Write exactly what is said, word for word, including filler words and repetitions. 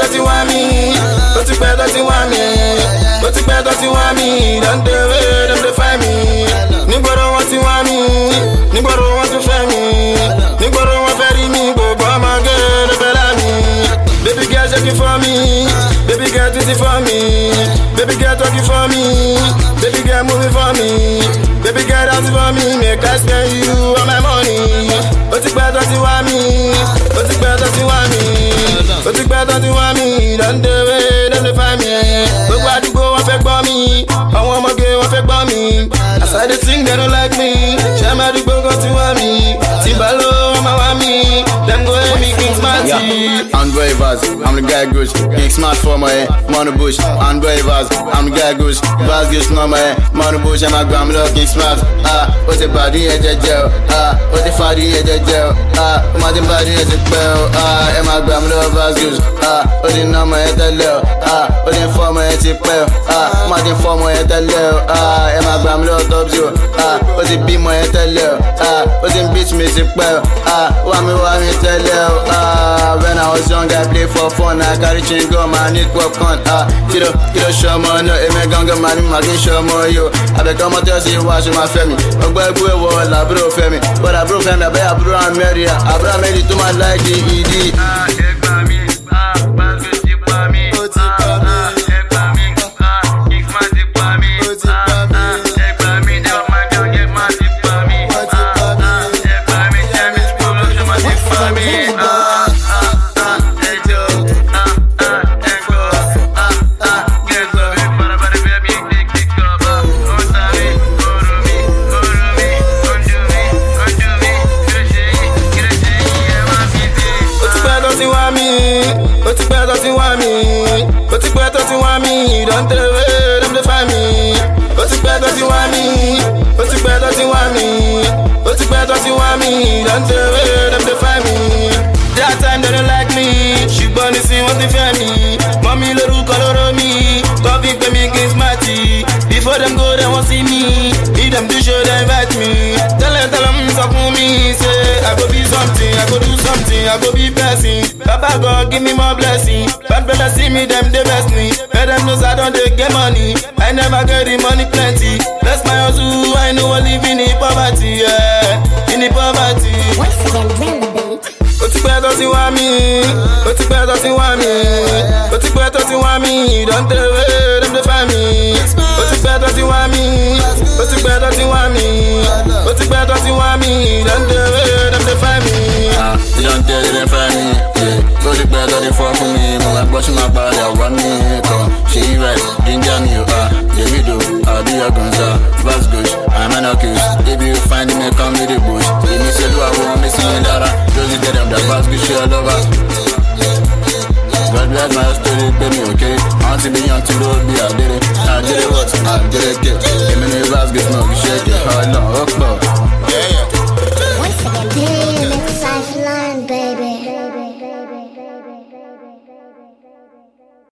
tó ti wá mi, ó ti pẹ́ tó ti wá mi, ó ti pẹ́ tó ti wá mi. Don't dey wait, don't dey find me. Nígboro wọn ti wá mi, nígboro wọn tún fẹ́ mi, nígboro wọn fẹ́ rí mi, gbogbo ọmọge ló fẹ́ lá mi. Baby girl shaking for me, baby girl twisting for me, baby girl talking for me, baby girl moving for me, baby girl dancing for me, make I spend you all my money. Ó ti pẹ́ tó ti wá mi, ó ti pẹ́ tó ti wá mi, ó ti pẹ́ tó ti wá mi. Don't dey wait, don't dey find me. Gbogbo àdúgbò wọn fẹ́ gbọ́ mi, àwọn ọmọge wọn fẹ́ gbọ́ mi. As I dey sing they don't like me, ṣé máa dúgbò kan ti wá mi, tí bá ló wọn máa wá mi, dem go hate me King Smarty. Yeah, I'm Bravers, I'm the guy Gush, King Smart for my head, Mono Bush. I'm Bravers, I'm the guy Gush, Vaz Gush no my head, Mono Bush. I'm a gram love King Smart. Ah, what's the body in the jail? Ah, what's the body in the jail? Ah, what's the body in the bell? Ah, I'm a gram love Vaz Gush. Ah, what's the number in the leo? Ah, what's the form in the bell? Ah, what's the form in the leo? Ah, I'm a gram love top zero. Ah, what's the beam in the leo? Ah, what's the bitch music bell? Ah, what me what me tell you? Ah, when I was young I play for fun. I carry chain gum, I need popcorn. Ah, kiddo, kiddo show more no. If me ganga man, I can show more you. I become a tell you watch my family. A boy boy wall, a bro family. But a bro family, a bro and marry. A bro marry to my like the E D. Ah, take by me. Ah, Vaz Gush take by me. Ah, take by me. Ah, King Smart take by me. Ah, take by me. Never mind, don't get mad take by me. Ah, take by me. Jam is cool, look at my take by me. Ah, ah, ah, hey Joe. Ah, ah, hey go. Ah, ah, get go. Para para ver me take take up. Oh, sorry, go to me, go to me, go to me, go to me. Get a shake, get a shake, yeah, my busy. Ó ti pẹ́ tó ti wá mi, ó ti pẹ́ tó ti wá mi, ó ti pẹ́ tó ti wá mi. Don't dey wait, don't dey find me. Ó ti pẹ́ tó ti wá mi, ó ti pẹ́ tó ti wá mi, ó ti pẹ́ tó ti wá mi. Don't dey wait, don't dey find me. That time they don't like me, ṣùgbọ́n nísìnyí wọ́n ti fẹ́ mi. Mọ́mí lórúkọ lóró mi, tọ́fí pé mi King Smarty. Before them go they won't see me, if them do show they invite me. Tell them, tell them sọ fún mi, say I go be something, I go do something, I go be blessing. Papa God give me more blessing. Bad brother see me, them they best me. Let them know I don't dey get money, I never get the money plenty. Bless my hustle, I know I live in the poverty, yeah, in the poverty. Once again, bring the beat. Ó ti pẹ́ tó ti wá mi, ó ti pẹ́ tó ti wá mi, ó ti pẹ́ tó ti wá mi. Don't dey wait, don't dey find me. Ó ti pẹ́ tó ti wá mi, ó ti pẹ́ tó ti wá mi, ó ti pẹ́ tó ti wá mi. Don't dey wait, don't dey find me. Ah, you don't tell you they find me. Yeah, go the bed or the fall for me. Mama brush my body, I want me. Come, she right, ginger me. Ah, the widow, I'll be your gunza. Vaz Gush, I'm an accused. If you find me, come with the bush. If me say do I want me see Dara, just tell them that Vaz Gush your lover. God bless my story, baby, okay. Auntie be young to road, be I did it. I did it what? I did it, kid. Give me the Vaz Gush, no, shake it. Hold on, up, up.